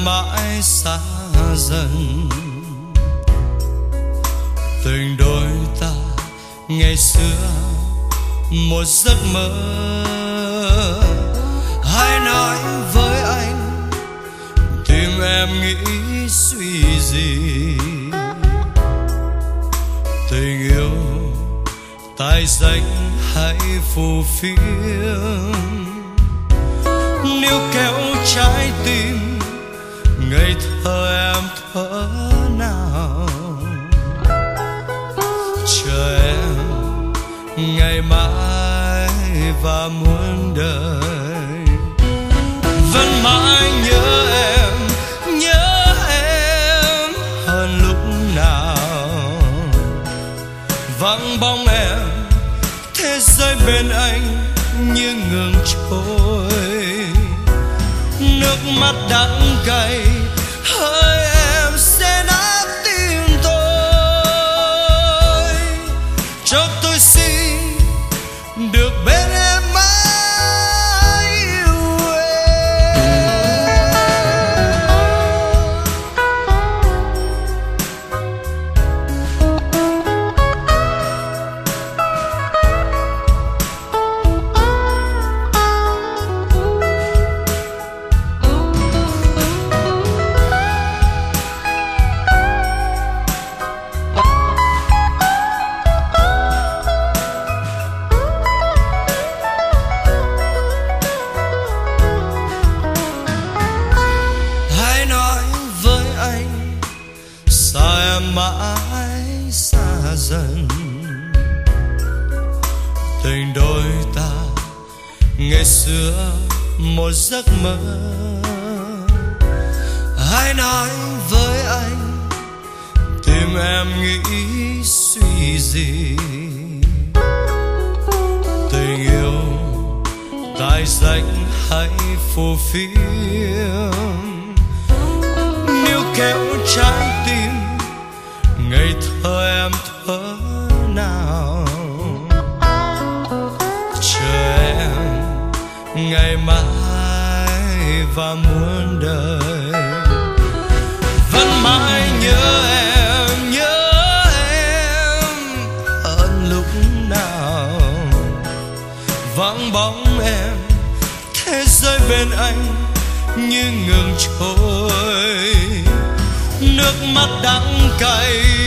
mãi xa dần. Tình đôi ta ngày xưa một giấc mơ. Hãy nói với anh tim em nghĩ suy gì. Tình yêu tài danh hay phù phiếm, níu kéo trái tim ngây thơ em thở nào. Chờ em ngày mai và muôn đời, vẫn mãi nhớ em hơn lúc nào. Vắng bóng em, thế giới bên anh như ngừng trôi. Nước mắt đắng cay, hỡi em sẽ nát tim tôi. Cho tôi xin được bên em mãi yêu em. Sao em mãi xa dần. Tình đôi ta ngày xưa một giấc mơ. Hãy nói với anh tim em nghĩ suy gì. Tình yêu tài danh hay phù phiếm, níu kéo trái tim ngây thơ em thở nào. Chờ em ngày mai và muôn đời, vẫn mãi nhớ em hơn lúc nào. Vắng bóng em, thế giới bên anh như ngừng trôi. Nước mắt đắng cay,